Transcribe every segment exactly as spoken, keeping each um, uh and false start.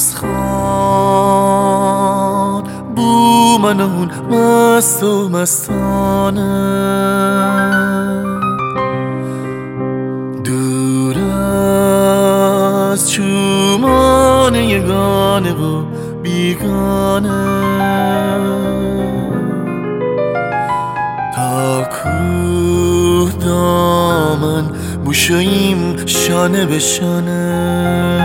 روزخان بو من اون مست و مستانه دور از چومان یگانه و بیگانه تا کوه دامن بوشاییم شانه به شانه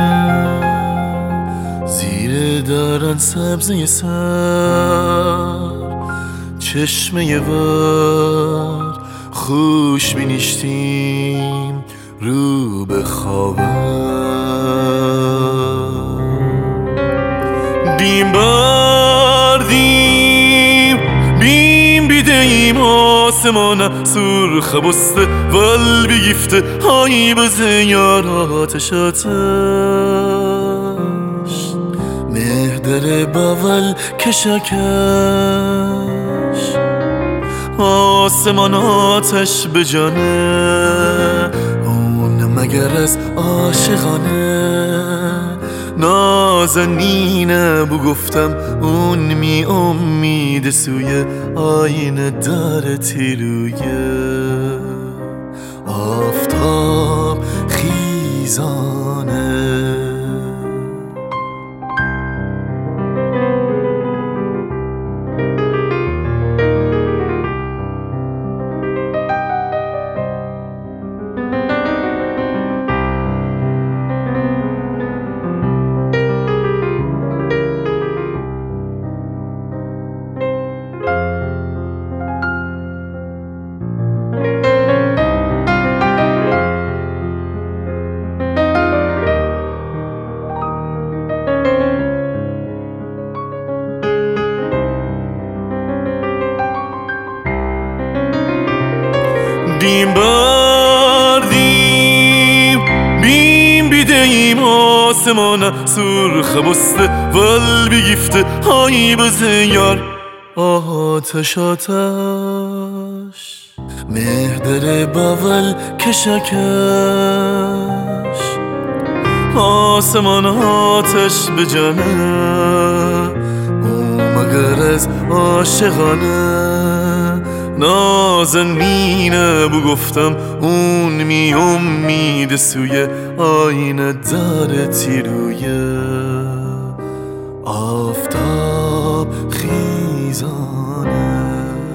زیر دارن سبزه سر چشمه ور خوش بینیشتیم رو به خوابم دیم بردیم بیم بیدهیم آسمان سرخ بسته ول بیگفته های بزه یار آتش آتش مهدر باول کشاکش آسمان آتش به جانه اون مگر از عاشقانه نازنینه بو گفتم اون می امید سوی آینه داره تیرویه آفتاب خیزانه دیم بردیم بیم بیدهیم آسمان سرخ بسته ول بیگفته های بزه یار آتش آتش مهدر باول کشاکش آسمان آتش به جانه او مگر از عاشقانه نازنینه بو گفتم اون می امید سوی آینه داره تیرویه آفتاب خیزانه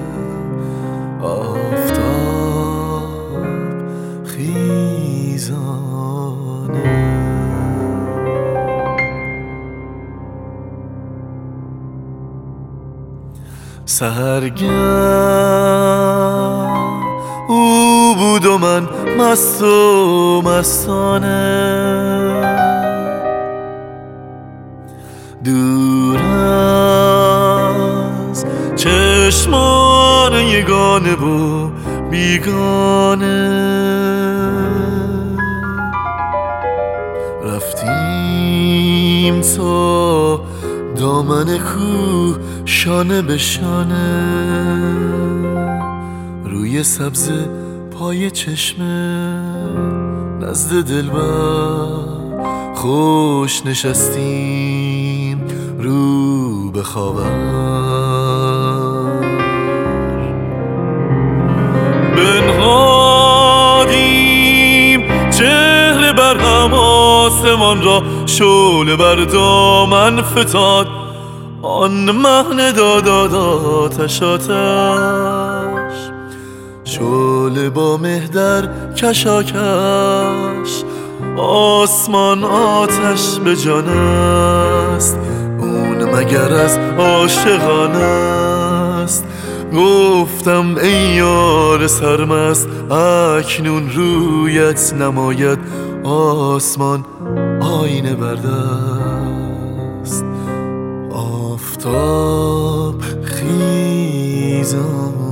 آفتاب خیزانه سحرگه او بود و من مست و مستانه دور از چشمان یگانه و بیگانه رفتیم تا دامن کوه شانه به شانه روی سبز پای چشمه نزد دلبر خوش نشستیم رو به خوابم بنهادیم چهره بر هم آسمان را شعله بر دامن فتاد آن مهنه داد آتش آتش شعله با مهدر کشاکش آسمان آتش به جان است اون مگر از عاشقانه است گفتم ای یار سرمست اکنون رویت نماید آسمان آینه بردست آفتاب خیزان